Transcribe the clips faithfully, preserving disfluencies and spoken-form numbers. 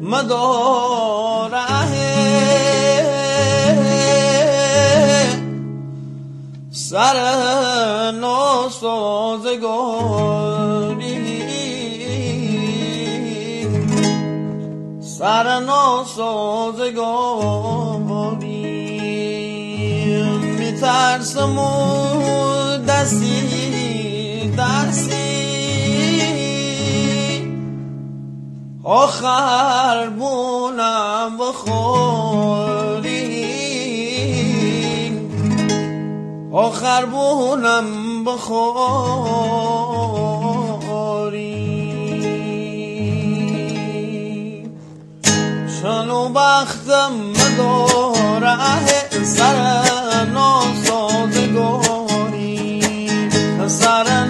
مداره سر ناسازگاری سر ناسازگاری میترسم و دستی دستی آخر بونم بخوری آخر بونم بخوری چنو بختم داره سر ناسازگاری سر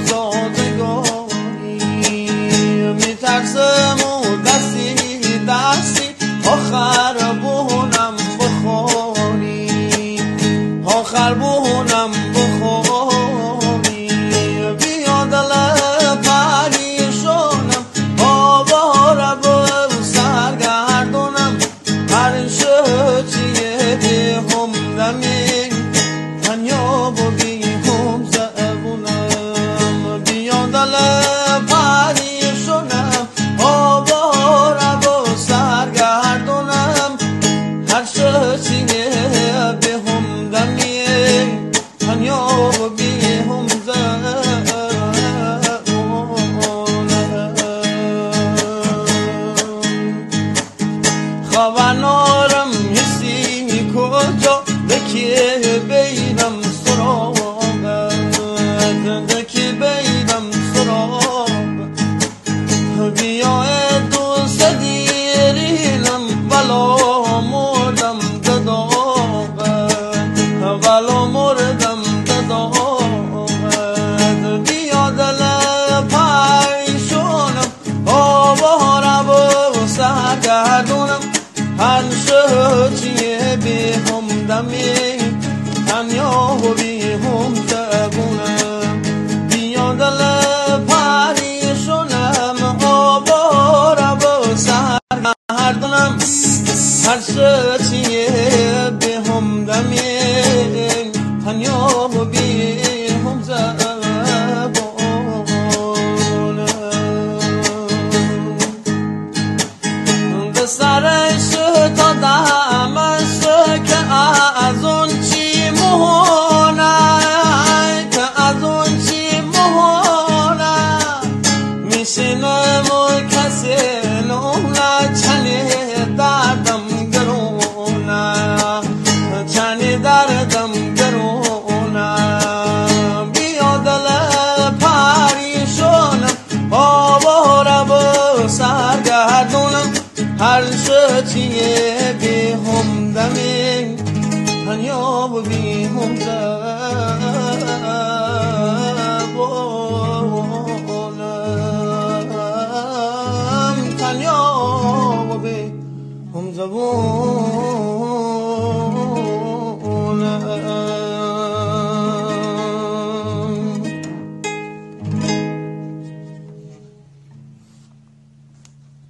ناسازگاری میترسم و دستی دستی آخر بونم بخوری آخر بونم بخوری بیا دل پریشانم آواره به سرگردونم هر شچیه بی همدمی تنیا و بی هم زبونم بیا دل پریشانم آواره به سرگردونم هر شچیه بی همدمی تنیا و بی هم زبونم خبر نارم حسی کجا بکی بیدم سراغت دکی بیدم سراغت بیا دوست دیرینم ولا مردم دداغت ولا مردم دداغت بیا دل پریشانم آواره و سرگردونم هر شچیه بی همدمی تنیا و بی هم زبونم بیا دل پریشانم آواره و سرگردونم هر شچیه بی همدمی تنیا و بی هم زبونم به سرش تا دمش که از اون چی مهونه که از اون چی مهونه میشینم و کسی نونه چنی دردم گرونه چنی دردم گرونه بیا دل پریشانم آواره و سرگردونم هر شچیه بی همدمی تنیا و بی هم